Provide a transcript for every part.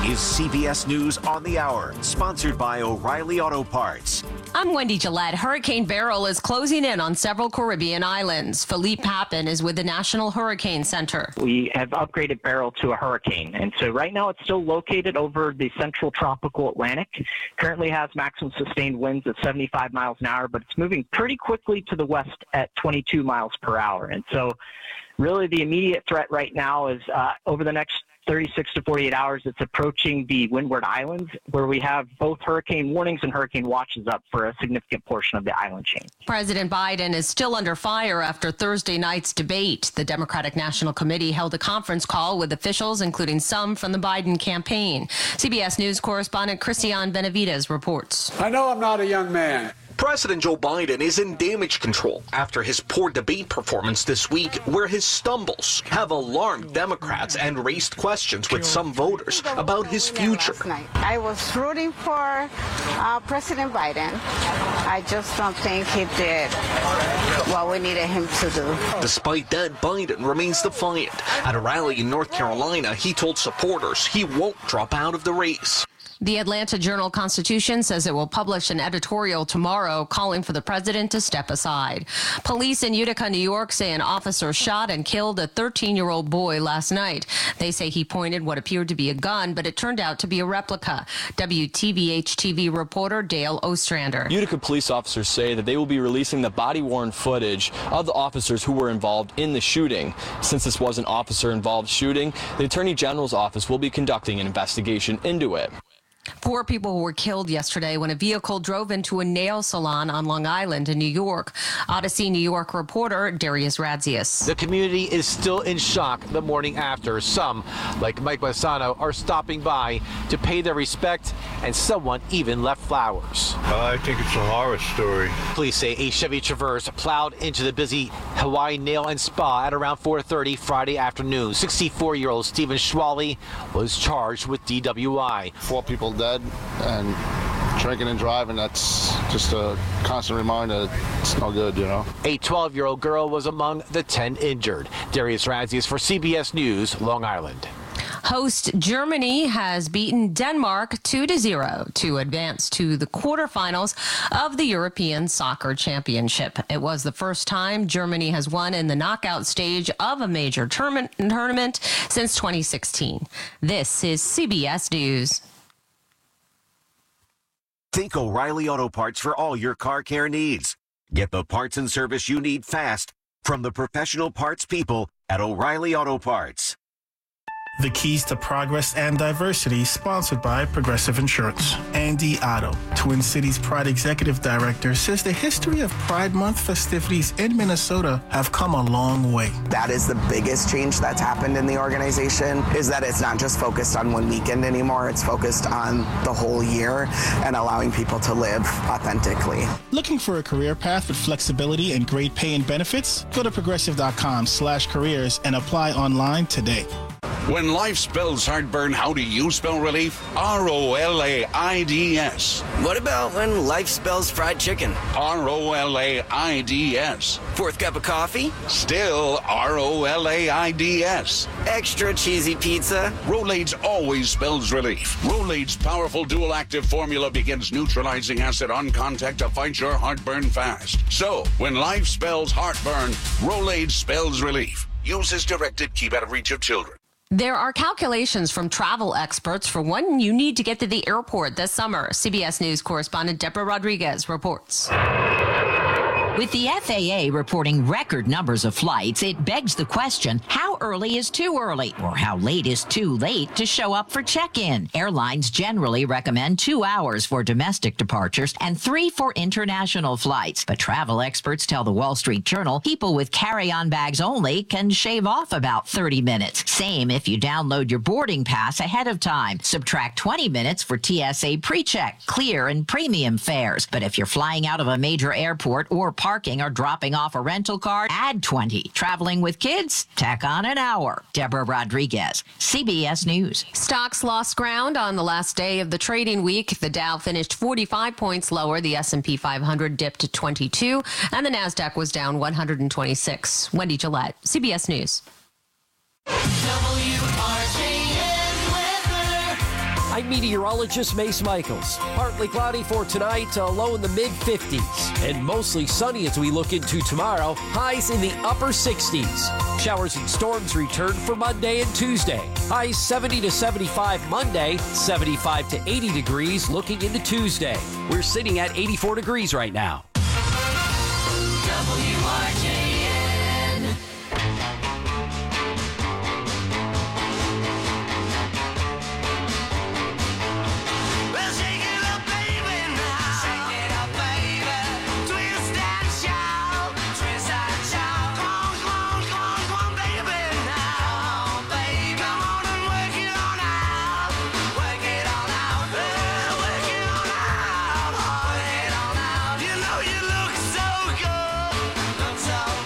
is CBS News on the Hour, sponsored by O'Reilly Auto Parts. I'm Wendy Gillette. Hurricane Beryl is closing in on several Caribbean islands. Philippe Papin is with the National Hurricane Center. We have upgraded Beryl to a hurricane, and so right now it's still located over the central tropical Atlantic. Currently has maximum sustained winds at 75 miles an hour, but it's moving pretty quickly to the west at 22 miles per hour. And so really the immediate threat right now is over the next 36 to 48 hours, it's approaching the Windward Islands, where we have both hurricane warnings and hurricane watches up for a significant portion of the island chain. President Biden is still under fire after Thursday night's debate. The Democratic National Committee held a conference call with officials, including some from the Biden campaign. CBS News correspondent Christian Benavides reports. I know I'm not a young man. President Joe Biden is in damage control after his poor debate performance this week, where his stumbles have alarmed Democrats and raised questions with some voters about his future. I was rooting for President Biden. I just don't think he did what we needed him to do. Despite that, Biden remains defiant. At a rally in North Carolina, he told supporters he won't drop out of the race. The Atlanta Journal-Constitution says it will publish an editorial tomorrow calling for the president to step aside. Police in Utica, New York say an officer shot and killed a 13-year-old boy last night. They say he pointed what appeared to be a gun, but it turned out to be a replica. WTVH-TV reporter Dale Ostrander. Utica police officers say that they will be releasing the body-worn footage of the officers who were involved in the shooting. Since this was an officer-involved shooting, the Attorney General's office will be conducting an investigation into it. 4 people were killed yesterday when a vehicle drove into a nail salon on Long Island in New York. Odyssey New York reporter Darius Radzius. The community is still in shock the morning after. Some, like Mike Bassano, are stopping by to pay their respect, and someone even left flowers. I think it's a horror story. Police say a Chevy Traverse plowed into the busy Hawaii Nail and Spa at around 4:30 Friday afternoon. 64-year-old Stephen Schwally was charged with DWI. 4 people dead and drinking and driving. That's just a constant reminder that it's no good, you know. A 12-year-old girl was among the 10 injured. Darius Radzius for CBS News, Long Island. Host Germany has beaten Denmark 2-0 to advance to the quarterfinals of the European Soccer Championship. It was the first time Germany has won in the knockout stage of a major tournament since 2016. This is CBS News. Think O'Reilly Auto Parts for all your car care needs. Get the parts and service you need fast from the professional parts people at O'Reilly Auto Parts. The Keys to Progress and Diversity, sponsored by Progressive Insurance. Andy Otto, Twin Cities Pride Executive Director, says the history of Pride Month festivities in Minnesota have come a long way. That is the biggest change that's happened in the organization, is that it's not just focused on one weekend anymore. It's focused on the whole year and allowing people to live authentically. Looking for a career path with flexibility and great pay and benefits? Go to progressive.com/careers and apply online today. When life spells heartburn, how do you spell relief? ROLAIDS. What about when life spells fried chicken? ROLAIDS. 4th cup of coffee? Still ROLAIDS. Extra cheesy pizza? Rolaids always spells relief. Rolaids' powerful dual-active formula begins neutralizing acid on contact to fight your heartburn fast. So, when life spells heartburn, Rolaids spells relief. Use as directed. Keep out of reach of children. There are calculations from travel experts for when you need to get to the airport this summer. CBS News correspondent Deborah Rodriguez reports. With the FAA reporting record numbers of flights, it begs the question, how early is too early? Or how late is too late to show up for check-in? Airlines generally recommend 2 hours for domestic departures and 3 for international flights. But travel experts tell the Wall Street Journal people with carry-on bags only can shave off about 30 minutes. Same if you download your boarding pass ahead of time. Subtract 20 minutes for TSA pre-check, clear, and premium fares. But if you're flying out of a major airport or parking or dropping off a rental car, add 20. Traveling with kids? Tack on an hour. Deborah Rodriguez, CBS News. Stocks lost ground on the last day of the trading week. The Dow finished 45 points lower. The S&P 500 dipped to 22, and the NASDAQ was down 126. Wendy Gillette, CBS News. WRJN weather. I'm meteorologist Mace Michaels. Partly cloudy for tonight, low in the mid-50s. And mostly sunny as we look into tomorrow, highs in the upper 60s. Showers and storms return for Monday and Tuesday. Highs 70 to 75 Monday, 75 to 80 degrees looking into Tuesday. We're sitting at 84 degrees right now. WRJN. Well, shake it up, baby, now. Shake it up, baby. Twist and shout. Twist and shout. Come on, baby, now. Baby, come on and work it on out. Work it on out. Well, work it on out. Work it on out. You know you look so good. Look so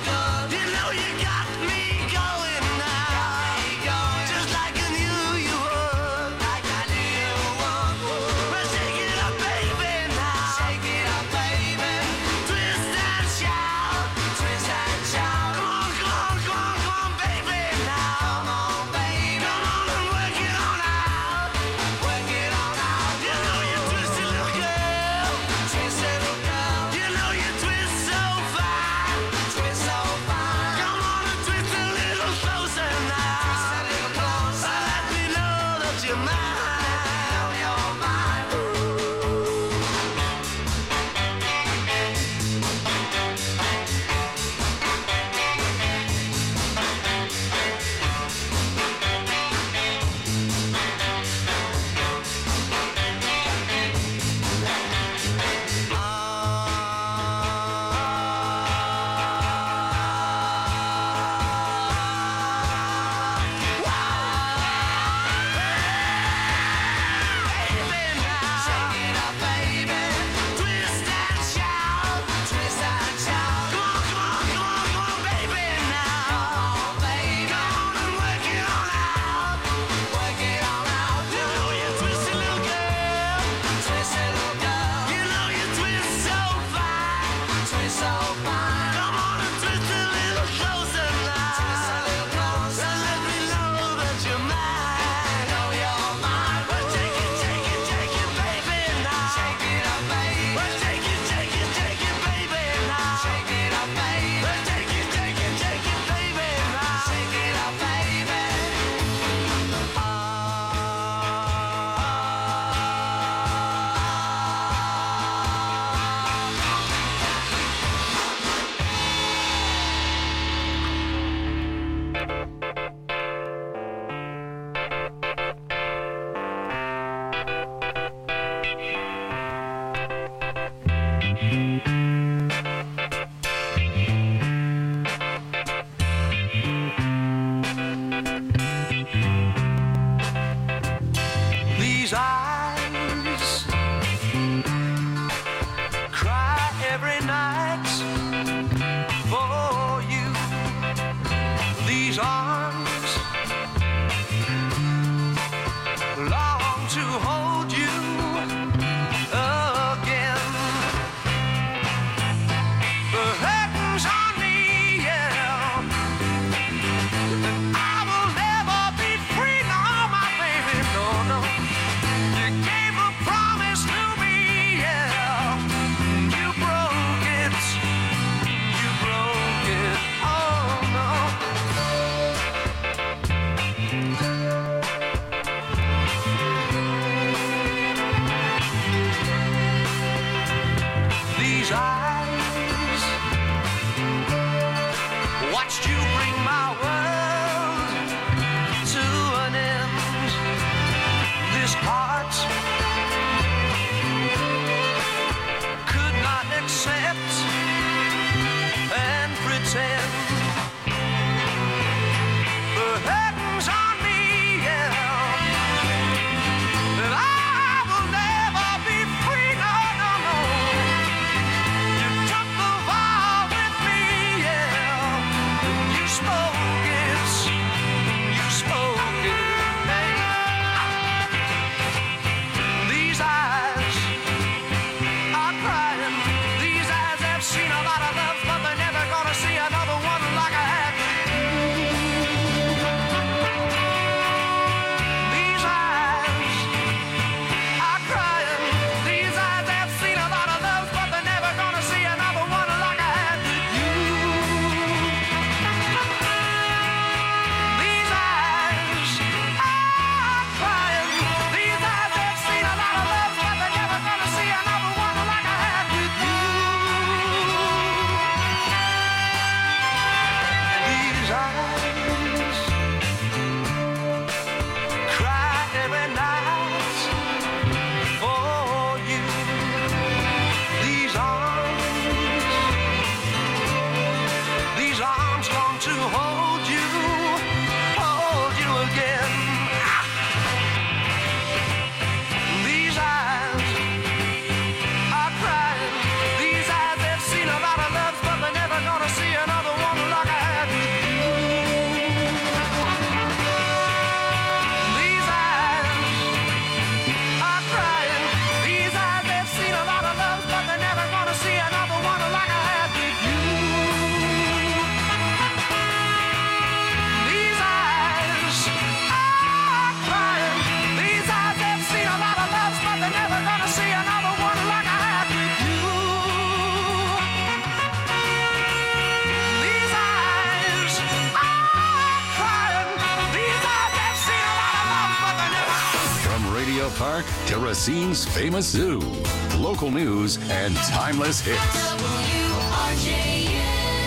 Park to Racine's famous zoo. Local news and timeless hits. WRJN.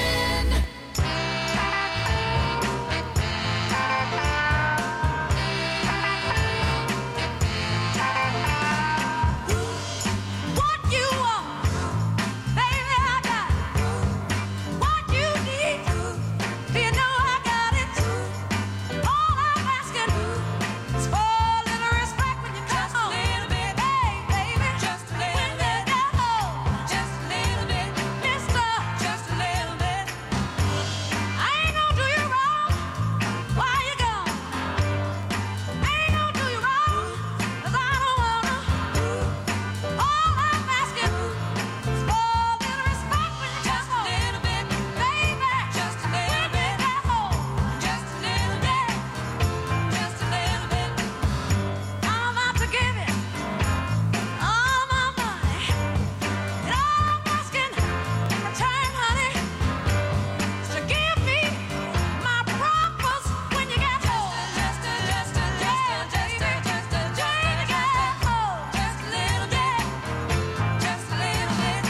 What you want, baby, I got it. What you need, do you know I got it? All I'm asking is for a little respect when you come home. Just a little bit, hey, baby, just a little bit. When you get home, just a little bit, mister, just a little bit. I ain't gonna do you wrong while you're gone. I ain't gonna do you wrong 'cause I don't wanna. All I'm asking is for a little respect when you come home. Just a little bit, baby, just a little bit. At home, just a little bit, just a little bit. I'm out to give it all my money, and all I'm asking in return, honey, is to give me my promise when you get home. Just a little bit, just a little bit, just a little bit.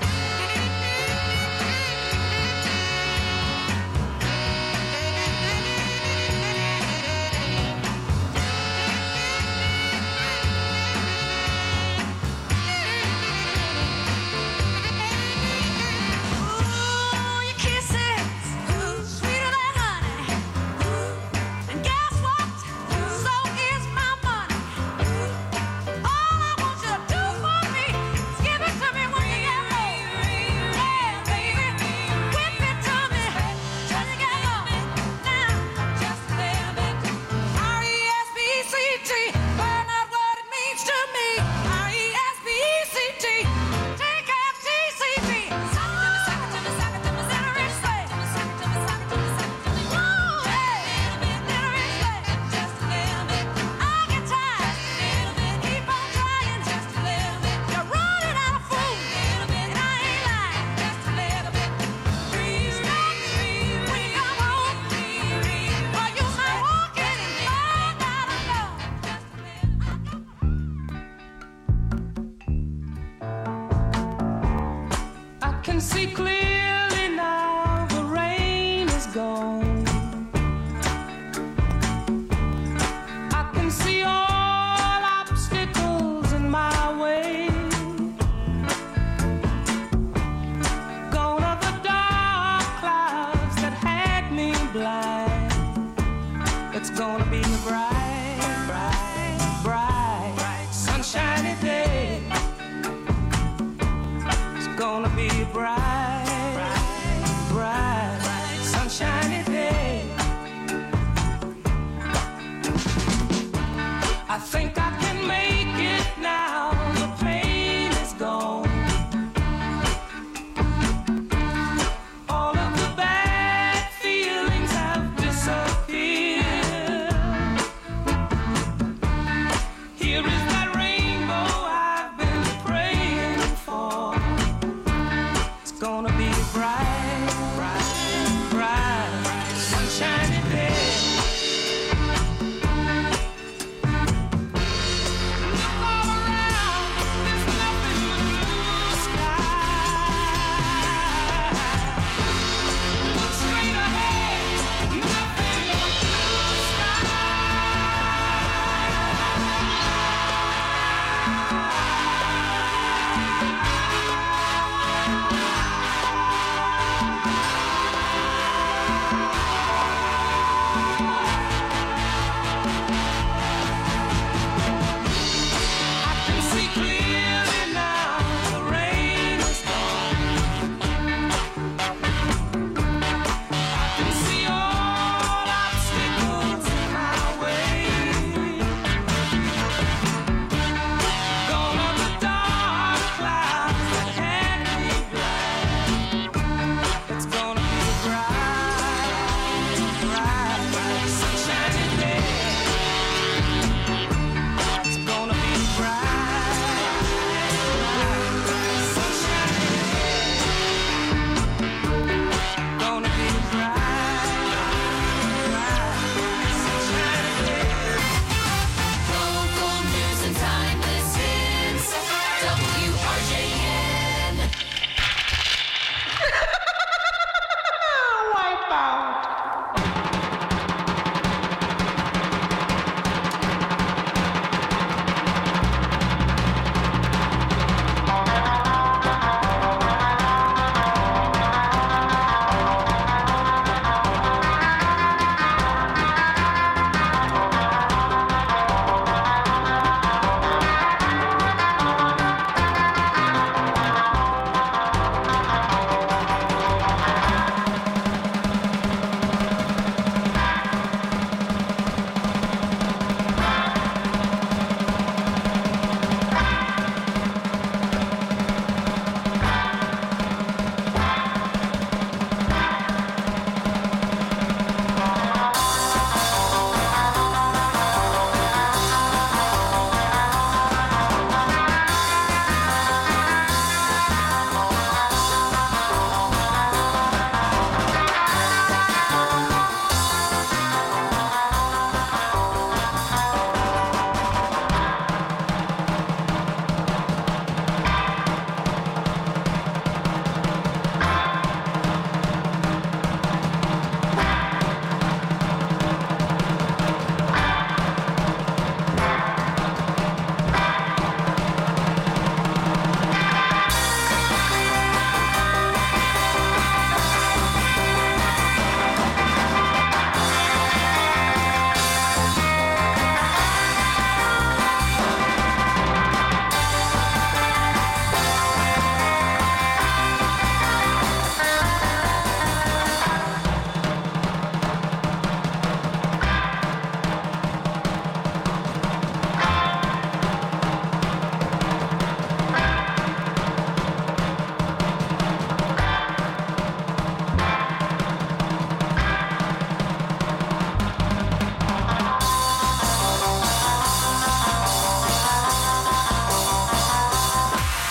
Ooh, your kisses, sweeter than honey. And guess what? So is my money. All I want you to do for me is give it to me when you get home. Yeah, baby, whip it to me when you get home. Now, just a little bit. R-E-S-P-E-C-T, find out what it means to me. R-E-S-P-E-C-T, T-F-T-C-T. Sock it to me, sock it to me, sock it to me, little rich way. Sock it to me, sock it to me, sock it to me. Woo, hey, little rich way. Just a little bit. I get tired. Just a little bit. Keep on trying. Just a little bit. You're running out of food. Little bit. And I ain't lying. Just a little bit. Stop when you come home. Or you might walk in and find out alone. Just a I can see clearly now the rain is gone. I can see all obstacles in my way. Gone are the dark clouds that had me blind. It's gonna be a bright, bright, bright, sunshiny day. It's gonna be a bright, bright, sunshiny day. I think I can make it now. The pain is gone. All of the bad feelings have disappeared. Here is that rainbow I've been praying for. It's gonna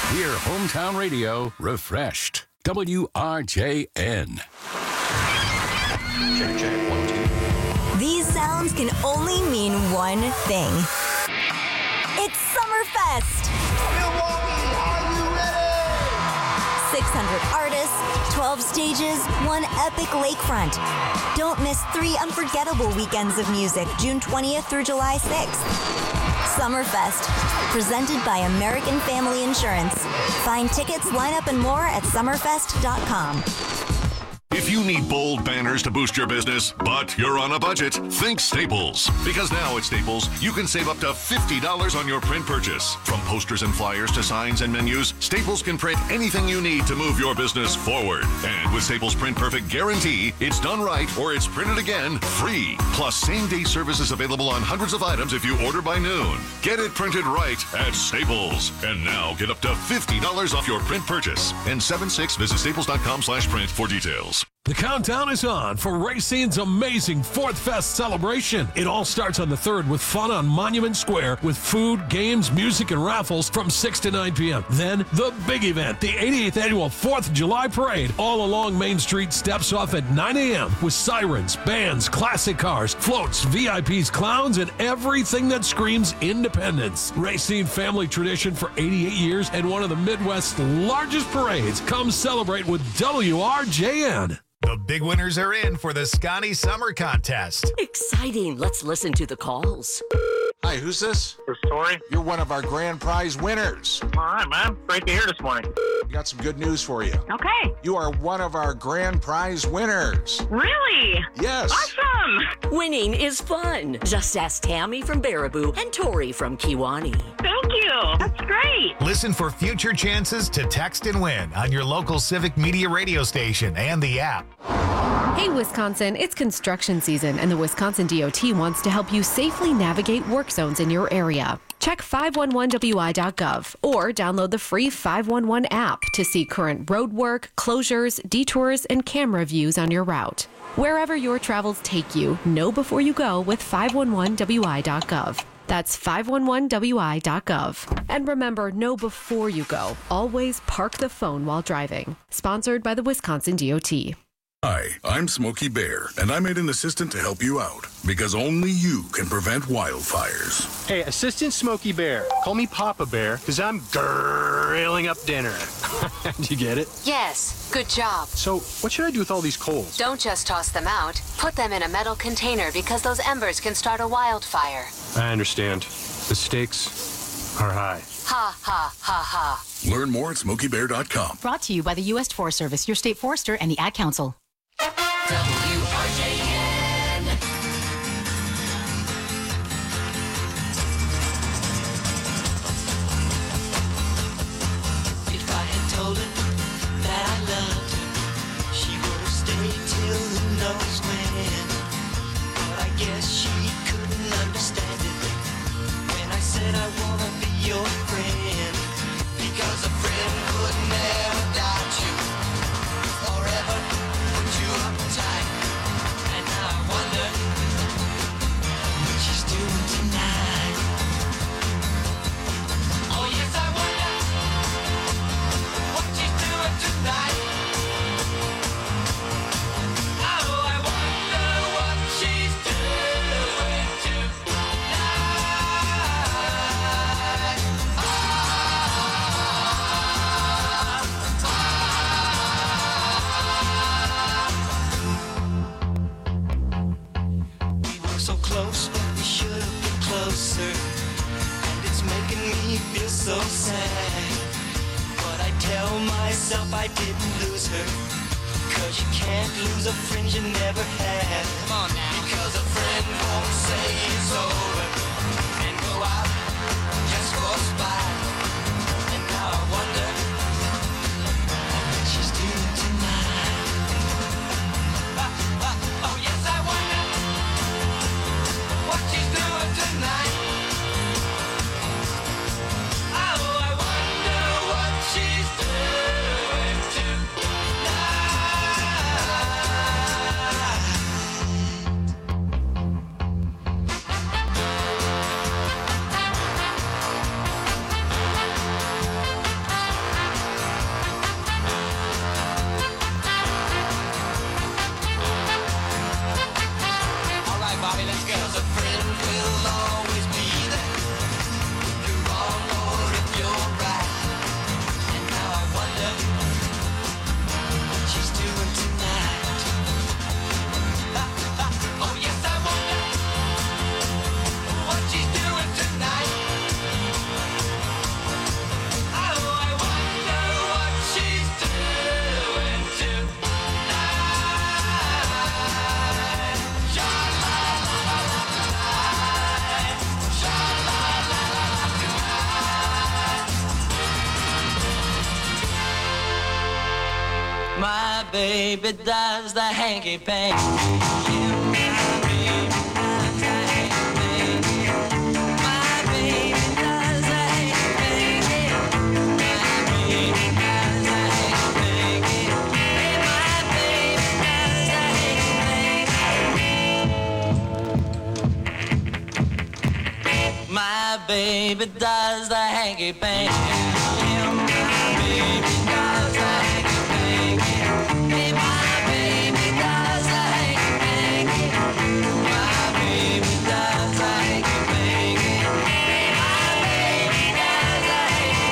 Hear hometown radio refreshed. WRJN. Check, 1, 2. These sounds can only mean one thing. It's Summerfest! Milwaukee, are you ready? 600 artists, 12 stages, one epic lakefront. Don't miss 3 unforgettable weekends of music, June 20th through July 6th. Summerfest, presented by American Family Insurance. Find tickets, lineup, and more at summerfest.com. If you need bold banners to boost your business, but you're on a budget, think Staples. Because now at Staples, you can save up to $50 on your print purchase. From posters and flyers to signs and menus, Staples can print anything you need to move your business forward. And with Staples Print Perfect Guarantee, it's done right or it's printed again free. Plus, same-day service is available on hundreds of items if you order by noon. Get it printed right at Staples. And now get up to $50 off your print purchase. N76, visit staples.com/print for details. The countdown is on for Racine's amazing 4th Fest celebration. It all starts on the 3rd with fun on Monument Square with food, games, music, and raffles from 6 to 9 p.m. Then the big event, the 88th Annual 4th of July Parade, all along Main Street, steps off at 9 a.m. with sirens, bands, classic cars, floats, VIPs, clowns, and everything that screams independence. Racine family tradition for 88 years and one of the Midwest's largest parades. Come celebrate with WRJN. The big winners are in for the Scotty Summer Contest. Exciting. Let's listen to the calls. Hi, who's this? This is Tori. You're one of our grand prize winners. All right, man. Great to hear this morning. We got some good news for you. Okay. You are one of our grand prize winners. Really? Yes. Awesome. Winning is fun. Just ask Tammy from Baraboo and Tori from Kiwani. Thank you. That's great. Listen for future chances to text and win on your local Civic Media radio station and the app. Hey, Wisconsin, it's construction season, and the Wisconsin DOT wants to help you safely navigate work zones in your area. Check 511wi.gov or download the free 511 app to see current road work, closures, detours, and camera views on your route. Wherever your travels take you, know before you go with 511wi.gov. That's 511wi.gov. And remember, know before you go. Always park the phone while driving. Sponsored by the Wisconsin DOT. Hi, I'm Smokey Bear, and I made an assistant to help you out, because only you can prevent wildfires. Hey, Assistant Smokey Bear, call me Papa Bear, because I'm grilling up dinner. Did you get it? Yes, good job. So, what should I do with all these coals? Don't just toss them out. Put them in a metal container because those embers can start a wildfire. I understand. The stakes are high. Ha, ha, ha, ha. Learn more at SmokeyBear.com. Brought to you by the U.S. Forest Service, your state forester, and the Ad Council. WRJN. If I had told her that I loved her, she would have stayed till who knows when. But I guess she couldn't understand it when I said I wanna be your friend. Because a friend would never doubt you or ever put you uptight. And now I wonder what she's doing tonight. Oh yes, I wonder what she's doing tonight. Oh, I wonder what she's doing tonight. We were so close, but we should have been closer. And it's making me feel so sad. But I tell myself I didn't lose her. Cause you can't lose a friend you never had. Come on now. Because a friend won't say it's over and go out just for a spite. And now I wonder what she's doing tonight. Oh yes, I wonder what she's doing tonight. Oh, I wonder what she's doing tonight. baby does the hanky panky. Yeah, my baby does the hanky panky. My baby does the hanky panky. My baby does the hanky panky. Hey, my baby does the hanky panky. My baby does the hanky panky. Yeah, my baby does the hanky panky. Hey, my baby does the hanky panky. My baby does the hanky panky. Hey, my baby does the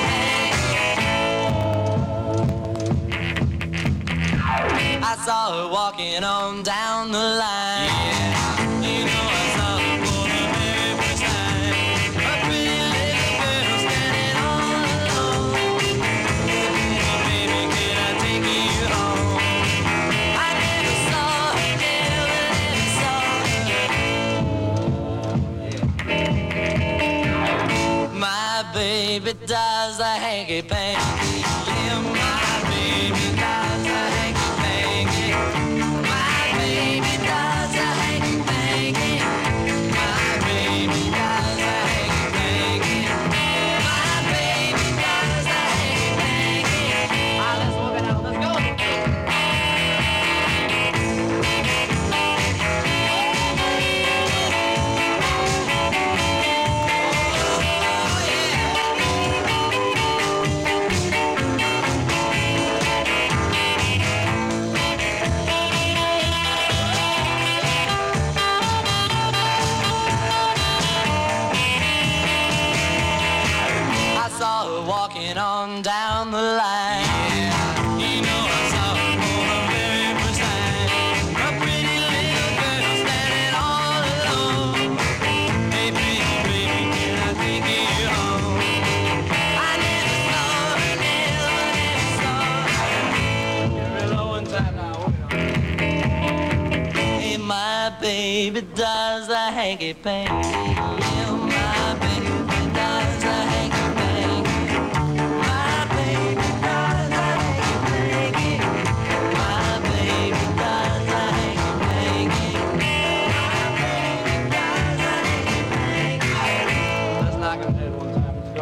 hanky panky. I saw her walking on down the line. Yeah, you know I saw her for the very first time. A pretty little girl standing all alone. Baby, can I take you home? I never saw her, never saw her. My baby does the hanky panky. Yeah, my baby does the hanky panky. My baby does the hanky panky. My baby does the hanky panky. My baby does the hanky panky. Let's walk it out. Let's go. I saw her walking on down the line. Yeah, you know I saw her for the very first time. A pretty little girl standing all alone. Hey, baby, baby, can I take you home? I never saw her, never saw her. You're real low in time now. Hey, my baby does the hanky panky. Yeah, my baby does the hanky panky. My baby does the hanky panky. My baby does the hanky panky. My baby does the hanky panky. Let's knock him dead one time. Let's go.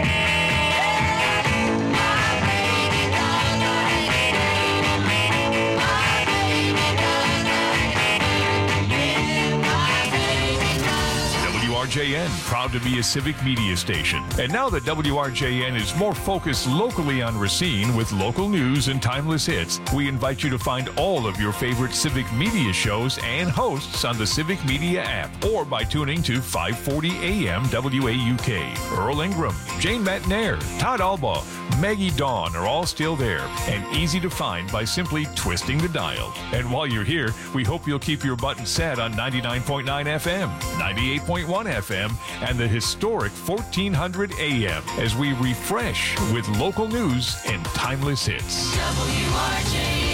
My baby does the hanky panky. My baby does the hanky panky. Yeah, my baby does. WRJN, proud to be a civic media station. And now that WRJN is more focused locally on Racine with local news and timeless hits, we invite you to find all of your favorite civic media shows and hosts on the Civic Media app or by tuning to 540 AM WAUK. Earl Ingram, Jane Matnair, Todd Albaugh, Maggie Dawn are all still there and easy to find by simply twisting the dial. And while you're here, we hope you'll keep your button set on 99.9 FM, 98.1 FM, and the historic 1400 AM as we refresh with local news and timeless hits. WRJN.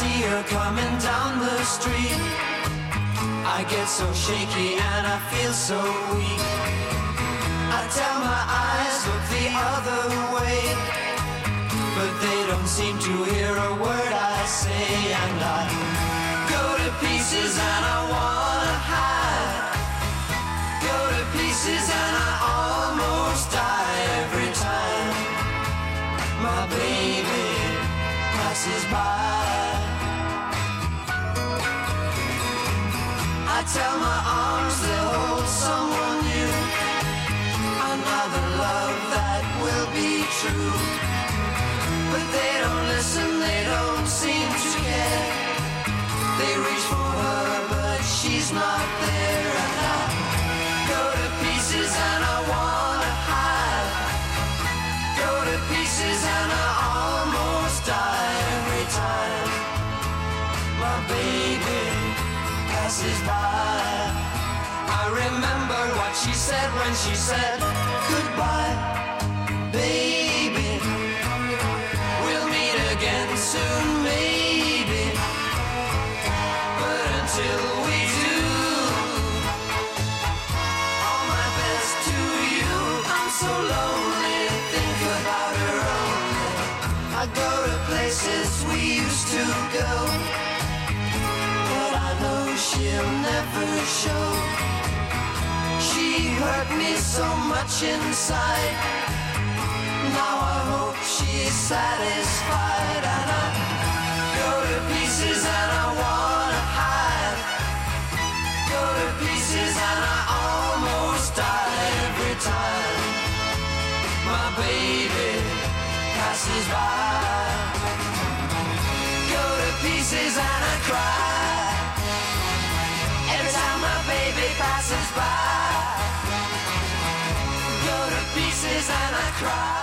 see her coming down the street, I get so shaky and I feel so weak. I tell my eyes, look the other way, but they don't seem to hear a word I say. And I go to pieces and I wanna hide, go to pieces and I almost die every time my baby passes by. I tell my arms they'll hold someone new, another love that will be true. But they don't listen, they don't seem to care. They reach for her, but she's not there. And I go to pieces and I wanna hide, go to pieces and I almost die every time my baby passes by. I remember what she said when she said goodbye, baby. We'll meet again soon, maybe. But until we do, all my best to you. I'm so lonely, think about her only. I go to places we used to go, but I know she'll never show. She hurt me so much inside. Now I hope she's satisfied. And I go to pieces and I wanna hide, go to pieces and I almost die every time my baby passes by. Go to pieces and I cry every time my baby passes by. Go to pieces and I cry.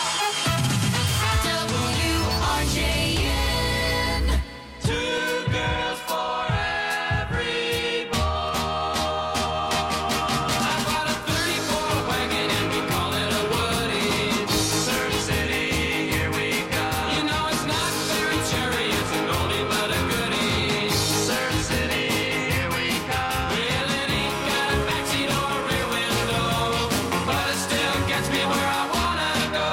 WRJN. Two girls for every boy. I bought a 34 wagon and we call it a Woody. Surf City, here we come. You know it's not very cherry, it's an oldie but a goodie. Surf City, here we come. Well, it ain't got a backseat or a rear window, but it still gets me where I wanna go.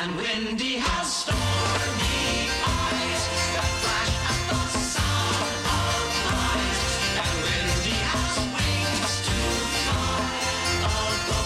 And Wendy has stormy eyes that flash at the sound of lies. And Wendy has wings to fly above the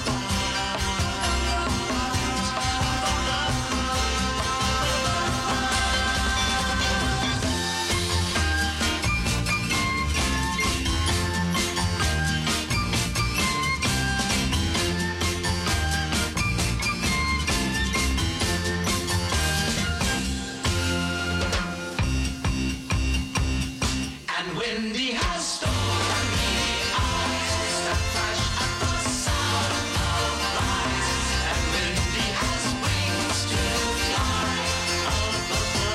And Wendy has stormy eyes that flash at the sound of lies. And Wendy has wings to fly above the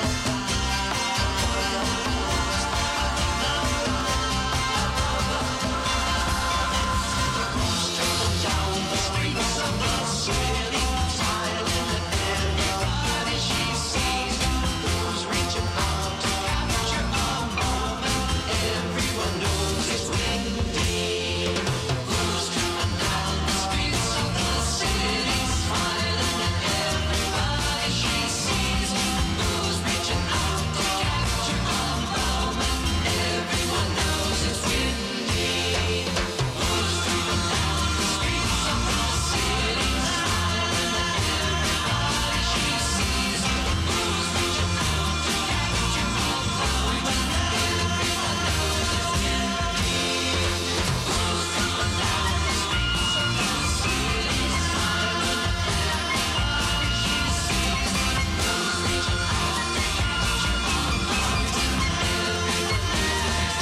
down the streets of the city, smiling at everybody she sees. Who's reaching out to capture a moment? Everyone knows it's Wendy. Who's coming down the streets of the city, smiling at everybody she sees. Who's reaching out to capture a moment? Everyone knows it's Wendy. Who's coming down the streets of the city, smiling at everybody she sees. Who's reaching out to capture a moment? Everyone knows it's Wendy. Who's coming down the streets of the city, smiling at everybody she sees. Who's reaching out to capture a moment? Everyone knows it's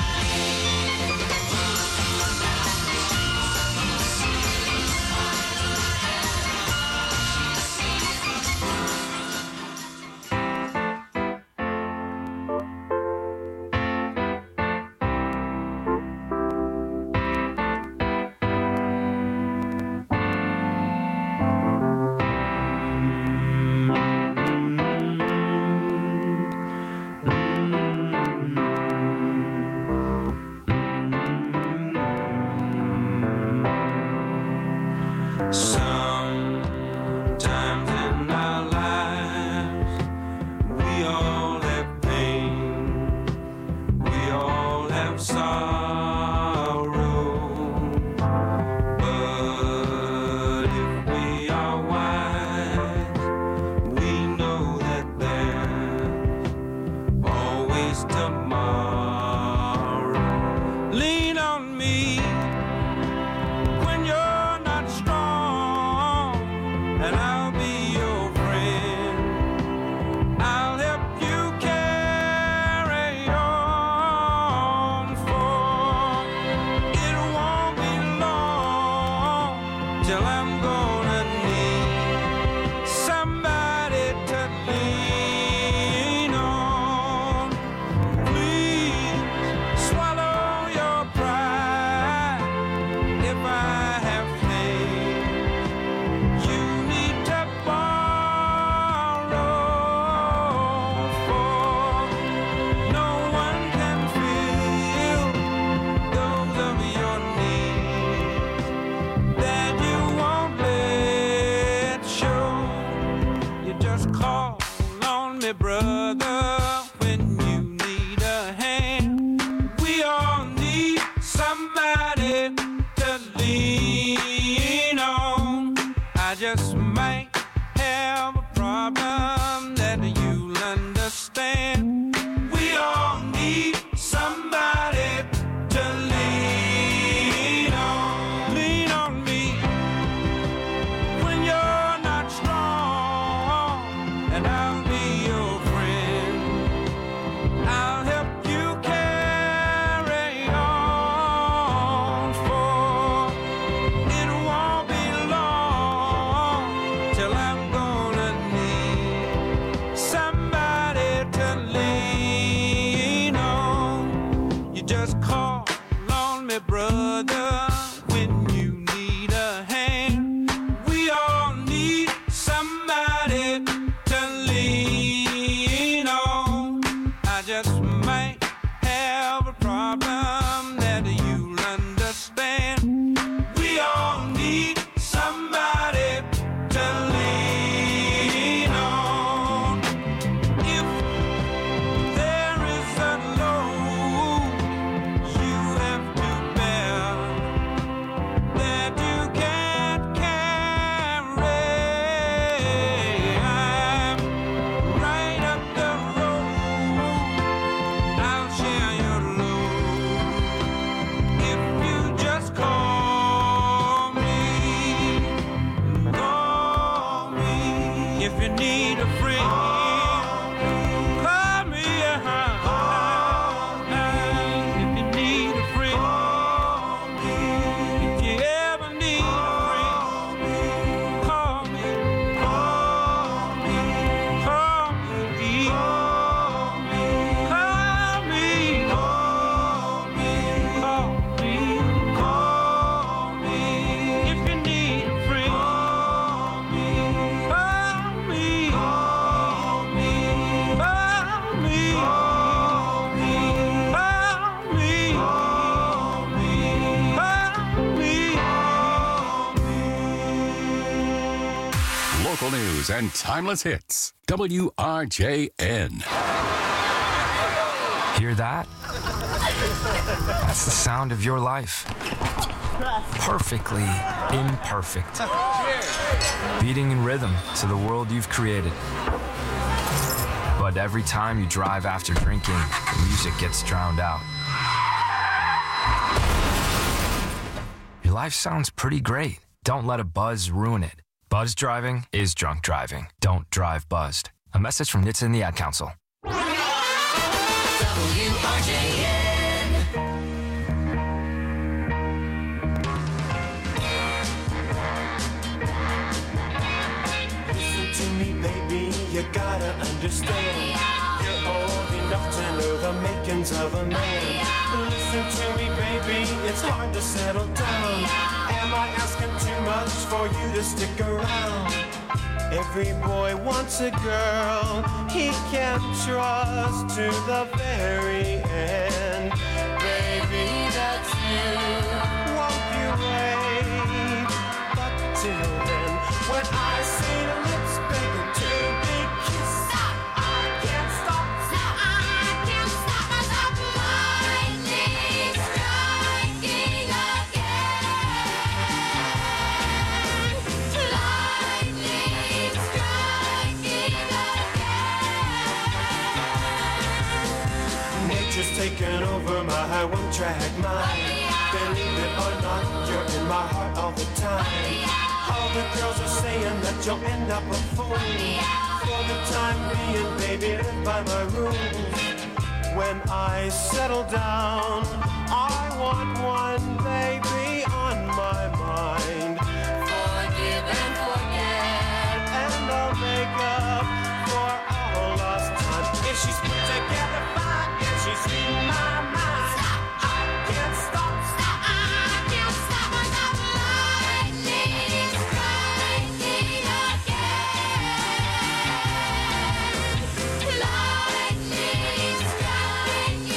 Sometimes in our lives, we all have pain, we all have sorrow. But if we are wise, we know that there's always tomorrow. Lean on me when you're not strong, and I'll be your friend. I'll help you carry on, for it won't be long till I'm gonna need somebody to lean on. Please swallow your pride if I have faith. You need to borrow, for no one can feel those of your needs that you won't let show. You just call on me, brother, when you need a hand. We all need somebody to lean on. I just might have a problem that you'll understand. We all need somebody to lean on. Lean on me when you're not strong, and I'll be your friend. If you need a friend, call me. If you need a friend, if you ever need a friend, call me. Call me. Call me. Call me. Call me. Call me. If you need a friend, call me. Call me. Call me. Call me. Call me. Local news and timeless hits. WRJN. Hear that? That's the sound of your life. Perfectly imperfect. Beating in rhythm to the world you've created. But every time you drive after drinking, the music gets drowned out. Your life sounds pretty great. Don't let a buzz ruin it. Buzz driving is drunk driving. Don't drive buzzed. A message from NHTSA and the Ad Council. Listen to me, baby, you gotta understand. You're old enough to know the makings of a man. Listen to me, baby, it's hard to settle down. Am I asking too much for you to stick around? Every boy wants a girl he can trust to the very end. Baby, that's you. Won't you wait? But till then, when I see your lips begging to be kissed, I can't stop. I can't stop myself. Lightning striking again. Lightning striking again. Nature's taken over my one-track mind. Believe it or not, you're in my heart all the time. All the girls are saying that you'll end up a fool. For the time being, baby, live by my rules. When I settle down, I want one baby on my mind. Forgive and forget, and I'll make up for all lost time. If she's put together fine, if she's reading my mind, I can't stop. I can't stop myself. Lightning striking again. Lightning striking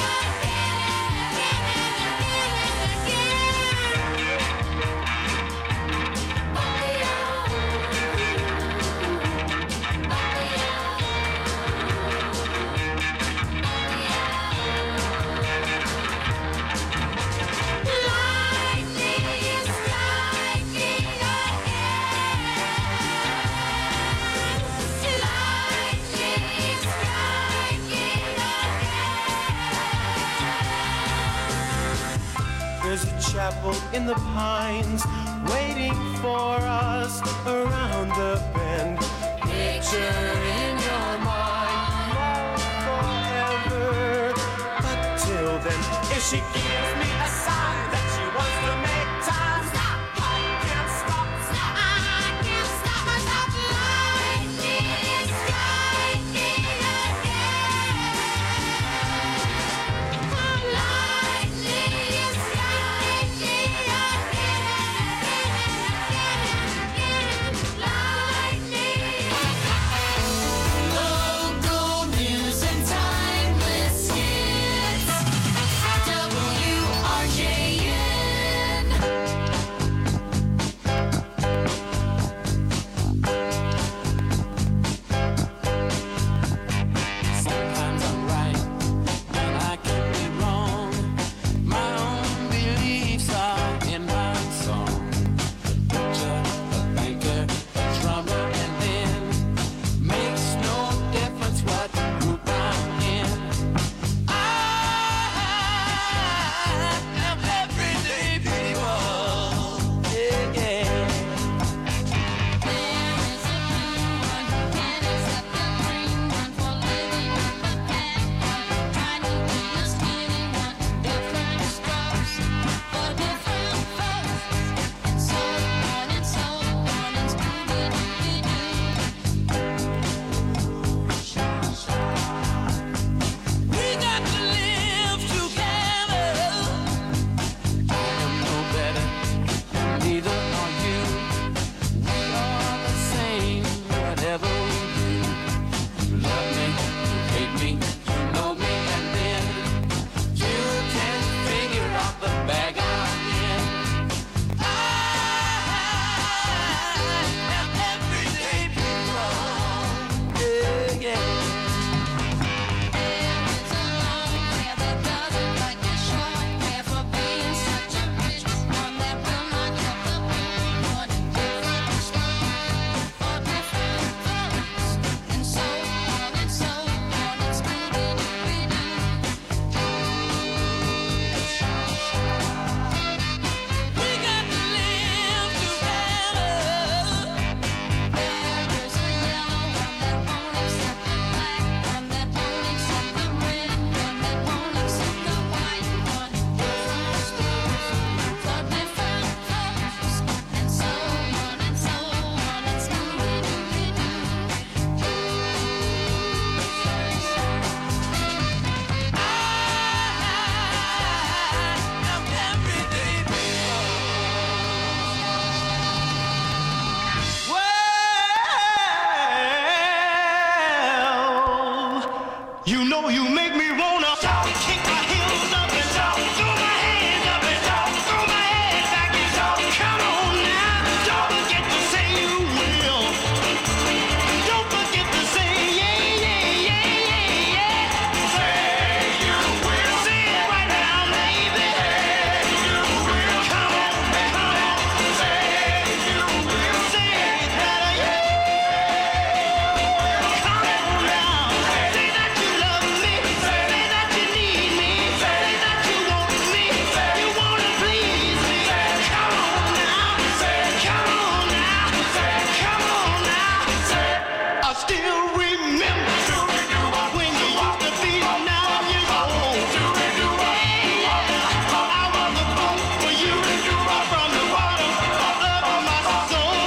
There's a chapel in the pines waiting for us around the bend. Picture in your mind, love forever. But till then, if she gives me a sign that she wants to make time, I can't stop. I can't stop myself. Lightning striking again. Lightning striking again. Local news and timeless hits. know you make me wanna kick my heels up and throw my hands up and throw my head back and come on now. Don't forget to say you will. Don't forget to say yeah, yeah, yeah, yeah, yeah. Say you will. Say it right now, baby. Say you will. Come on, come on. Say you will. Say it better, yeah. Come on now. Say that you love me. Say that you need me. Say that you want me. You wanna please me. Come on now. Come on now. Come on now. I still remember when you used to be 9 years old. I was a fool for you from the bottom of my soul.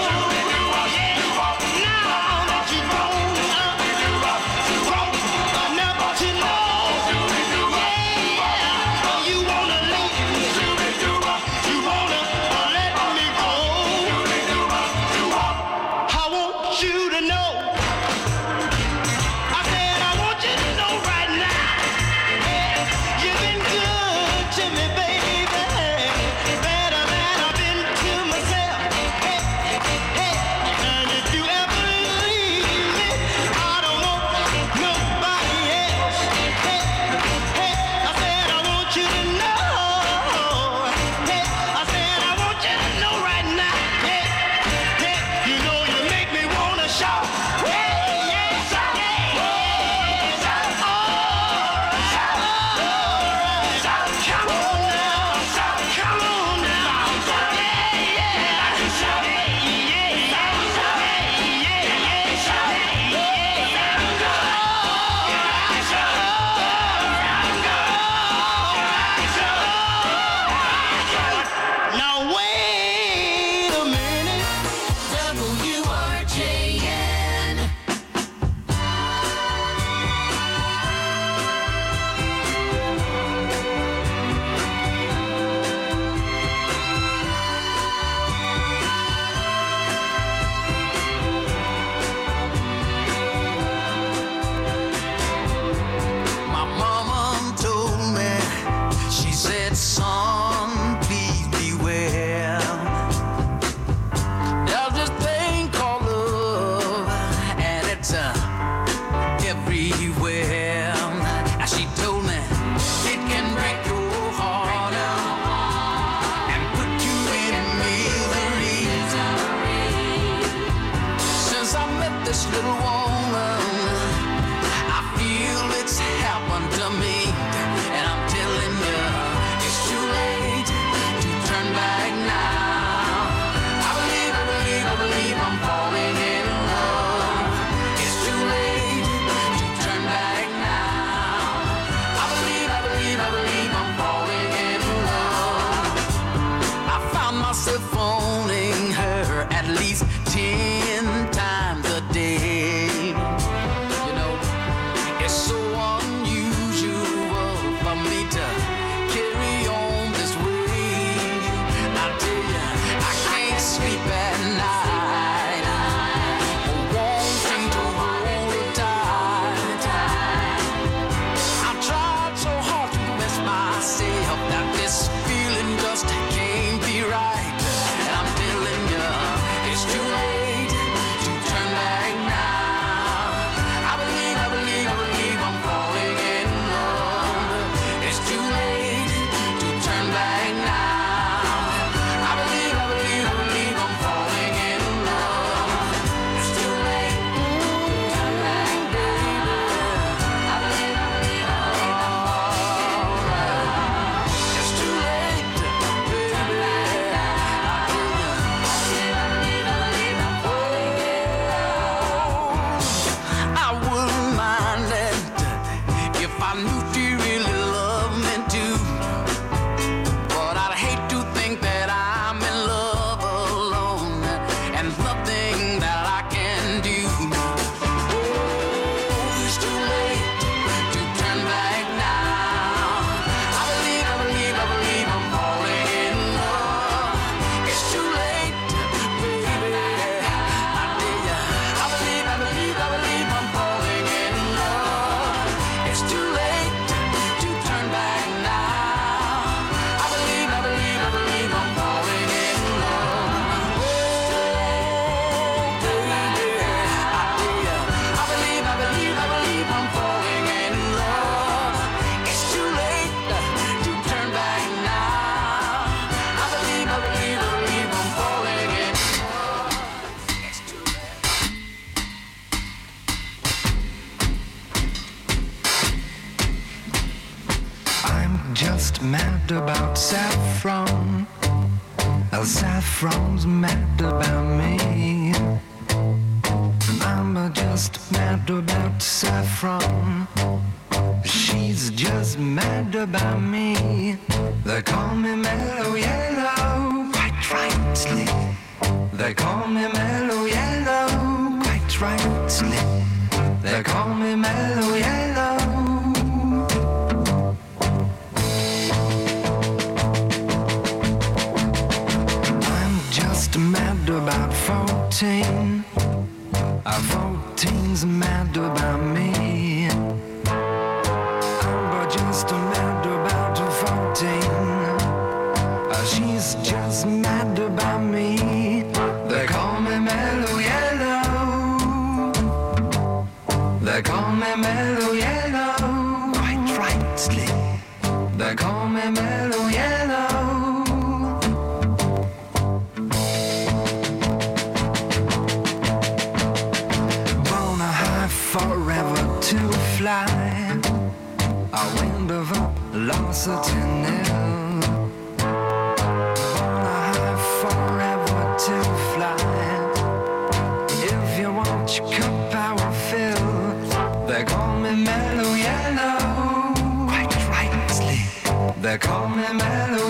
Now that you've grown up, grown enough to know, you wanna leave me. You wanna let me go. I want you to know just mad about saffron. Saffron's mad about me. I'm just mad about saffron. She's just mad about me. They call me Mellow Yellow, quite rightly. They call me Mellow Yellow, quite rightly. They call me Mellow Yellow. I'm just mad about 14. 14's mad about me. I'm just mad about 14. She's just mad about me. They call me Mellow Yellow. They call me Mellow Yellow, quite rightly. They call me Mellow Yellow. Forever to fly, a wind of velocity nil. High forever to fly. If you want your cup power fill, they call me Mellow Yellow, quite rightly. They call me Mellow